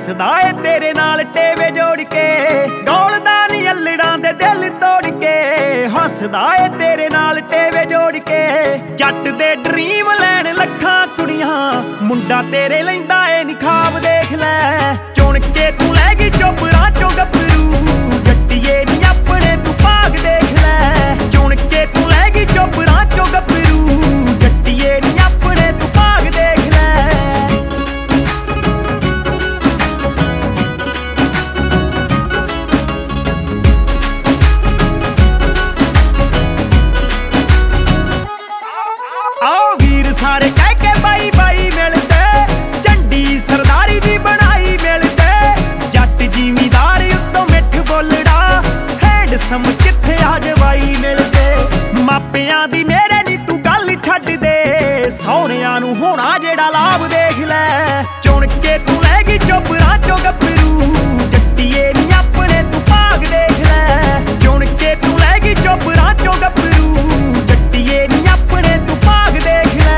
ਹੱਸਦਾ ਏ ਤੇਰੇ ਨਾਲ ਟੇਵੇ ਜੋੜ ਕੇ, ਡੋਲਦਾ ਨੀ ਅਲੜਾਂ ਦੇ ਦਿਲ ਤੋੜ ਕੇ। ਹੱਸਦਾ ਏ ਤੇਰੇ ਨਾਲ ਟੇਵੇ ਜੋੜ ਕੇ, ਜੱਟ ਦੇ ਡਰੀਮ ਲੈਣ ਲੱਖਾਂ ਕੁੜੀਆਂ, ਮੁੰਡਾ ਤੇਰੇ ਲੈਂਦਾ ਏ ਨੀ ਖਾਬ ਦੇਖ ਲੈ। ਚੁਣ ਕੇ ਤੂੰ ਲੈ ਗਈ ਚੋਪਰਾਂ ਚੋਂ ਗੱਭਰੂ, ਜੱਟੀਏ ਨੀ ਆਪਣੇ ਤੂੰ ਭਾਗ ਦੇਖ ਲੈ। ਚੁਣ ਕੇ ਤੂੰ ਲੈ ਗਈ ਚੋਪਰਾਂ ਚੋਂ ਗੱਭਰੂ, ਜੱਟੀਏ ਨੀ ਆਪਣੇ ਤੂੰ ਭਾਗ ਦੇਖ ਲੈ। ਆਓ ਵੀਰ ਸਾਰੇ ਕਹਿ ਕੇ ਬਾਈ ਬਾਈ ਮਿਲਦੇ, ਝੰਡੀ ਸਰਦਾਰੀ ਦੀ ਬਣਾਈ ਮਿਲਦੇ। ਜੱਟ ਜ਼ਿਮੀਦਾਰ ਉੱਤੋਂ ਮਿੱਠ ਬੋਲੜਾ, ਹੈਂਡਸਮ ਕਿੱਥੇ ਆ ਜਵਾਈ ਮਿਲਦੇ। ਮਾਪਿਆਂ ਦੀ ਮੇਰੇ ਨੀ ਤੂੰ ਗੱਲ ਛੱਡ ਦੇ, ਸਹੁਰਿਆਂ ਨੂੰ ਹੋਣਾ ਜਿਹੜਾ ਲਾਭ ਦੇਖ ਲੈ। ਚੁਣ ਕੇ ਤੂੰ ਲੈ ਗਈ ਚੋਪਰਾਂ ਚੋਂ ਗੱਭਰੂ, ਜੱਟੀਏ ਨੀ ਆਪਣੇ ਤੂੰ ਭਾਗ ਦੇਖ ਲੈ। ਚੁਣ ਕੇ ਤੂੰ ਲੈ ਗਈ ਚੋਪਰਾਂ ਚੋਂ ਗੱਭਰੂ, ਜੱਟੀਏ ਨੀ ਆਪਣੇ ਤੂੰ ਭਾਗ ਦੇਖ ਲੈ।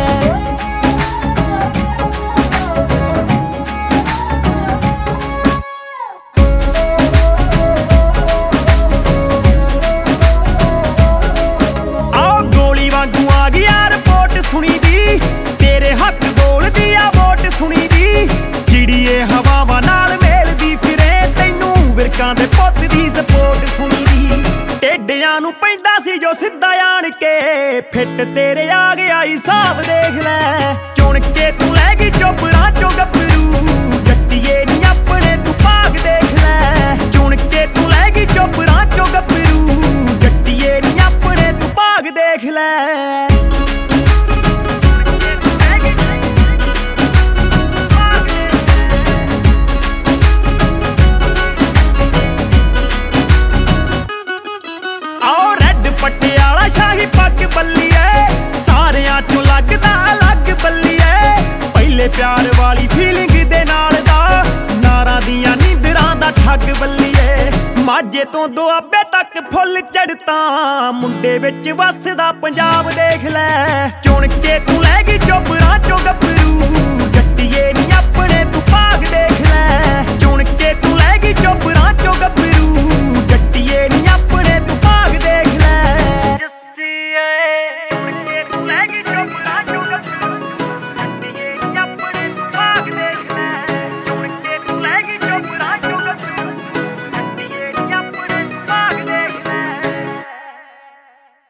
ਆਓ ਗੋਲੀ ਵਾਂਗੂ ਆ ਗਈ ਆ ਰਿਪੋਰਟ ਸੁਣੀ ਦੀ, ਤੇਰੇ ਹੱਕ ਬੋਲਦੀ ਆ ਵੋਟ ਸੁਣੀ ਦੀ। ਚਿੜੀਏ ਹਵਾਵਾਂ ਨਾਲ ਮੇਲਦੀ ਫਿਰੇ, ਤੈਨੂੰ ਵਿਰਕਾਂ ਦੇ ਪੁੱਤ ਦੀ ਸਪੋਰਟ ਸੁਣੀ ਦੀ। ਟੇਡਿਆਂ ਨੂੰ ਪੈਂਦਾ ਸੀ ਜੋ ਸਿੱਧਾ ਆਣ ਕੇ, ਫਿੱਟ ਤੇਰੇ ਆ ਗਿਆ ਹਿਸਾਬ ਦੇਖ ਲੈ। ਚੁਣ ਕੇ ਤੂੰ ਲੈ ਗਈ ਚੋਪਰਾਂ ਚੋਂ ਗੱਭਰੂ, ਜੱਟੀਏ ਨੀ ਆਪਣੇ ਤੂੰ ਭਾਗ ਦੇਖ ਲੈ। ਚੁਣ ਕੇ ਤੂੰ ਲੈ ਗਈ ਚੋਪਰਾਂ ਚੋਂ ਗੱਭਰੂ, ਜੱਟੀਏ ਨੀ ਆਪਣੇ ਤੂੰ ਭਾਗ ਦੇਖ ਲੈ। ਪਟਿਆਲਾ ਸ਼ਾਹੀ ਪੱਗ ਬੱਲੀਏ, ਸਾਰਿਆਂ ਚੋਂ ਲੱਗਦਾ ਅਲੱਗ ਬੱਲੀਏ। ਪਹਿਲੇ ਪਿਆਰ ਵਾਲੀ ਫੀਲਿੰਗ ਦੇ ਨਾਲ ਦਾ, ਨਾਰਾਂ ਦੀਆਂ ਨੀਂਦਰਾਂ ਦਾ ਠੱਗ ਬੱਲੀਏ। ਮਾਝੇ ਤੋਂ ਦੁਆਬੇ ਤੱਕ ਫੁੱਲ ਚੜ੍ਹਤਾ, ਮੁੰਡੇ ਵਿੱਚ ਵੱਸਦਾ ਪੰਜਾਬ ਦੇਖ ਲੈ। ਚੁਣ ਕੇ ਤੂੰ ਲੈ ਗਈ ਚੋਪਰਾਂ ਚੋਂ ਗੱਭਰੂ, ਜੱਟੀਏ ਨੀ ਆਪਣੇ ਤੂੰ ਭਾਗ ਦੇਖ ਲੈ। ਚੁਣ ਕੇ ਤੂੰ ਲੈ ਗਈ ਚੋਪਰਾਂ ਚੋਂ ਗੱਭਰੂ।